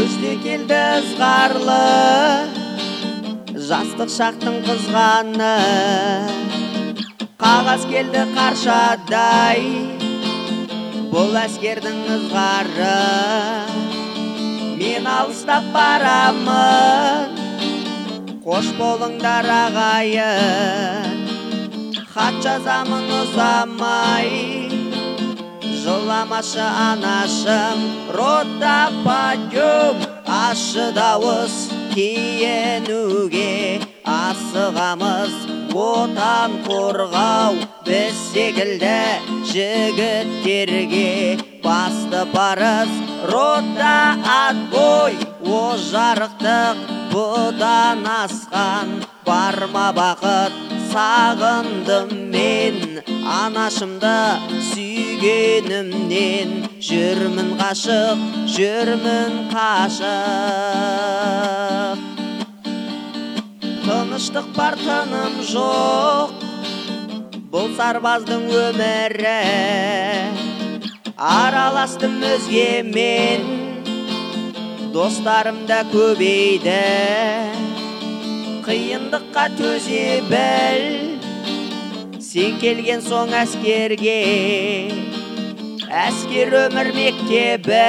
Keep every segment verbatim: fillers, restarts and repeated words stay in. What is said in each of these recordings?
күзде келді ызғарлы, жастық шақтың қызғаны. Қағаз келді қаршадай, бұл әскердің ызғары. Мен алыстап барамын, қош болыңдар ағайын. Хат жазамын ұзамай, жыламашы анашым. Рота пойдем, ащы дауыс киінуге. Асығамыз отан қорғау, біз секілді жігіттерге. Басты парыз рота отбой, о жарықтық бұдан асқан. Барма бақыт, сағындым мен анашымды сүйгенімнен. Жүрмін қашық, жүрмін қашық. Тыныштық бар, тыным жоқ, бұл сарбаздың өмірі. Араластым өзгемен, достарым да көбейді. Қиындыққа төзе біл, сен келген соң әскерге. Әскер өмір мектебі,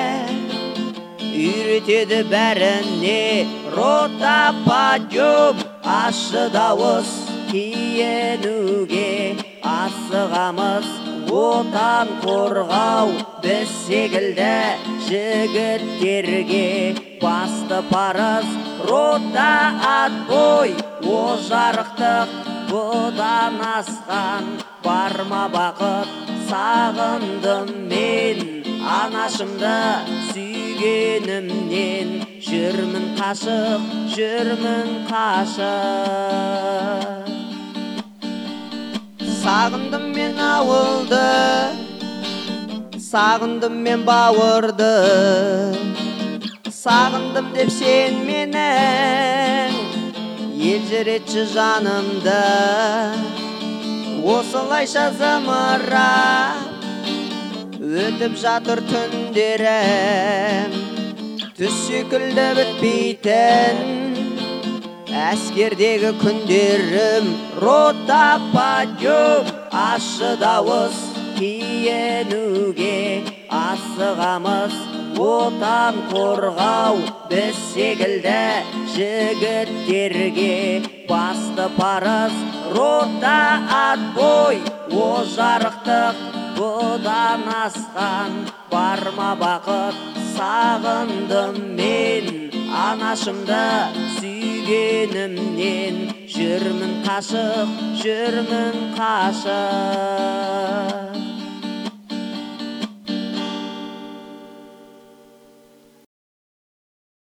үйретеді бәріне. Рота пойдем, ащы дауыс киінуге. Асығамыз отан қорғау, біз секілді жігіттерге. Басты парыз рота отбой, о жарықтық бұдан асқан. Барма бақыт, сағындым мен анашымды сүйгенімнен. Жүрмін қашық, жүрмін қашық. Сағындым мен ауылды, сағындым мен бауырды. Сағындым деп сен менің, елжіретші жанымды. Осылайша зымырап өтіп жатыр түндерім. Түс секілді бітпейтін әскердегі күндерім. Рота пойдем, ащы дауыс киінуге. Асығамыз отан қорғау, біз секілді жігіттерге. Басты парыз рота отбой, о жарықтық бұдан асқан. Барма бақыт, сағындым мен анашымды сүйгенімнен. Жүрмін қашық, жүрмін қашық.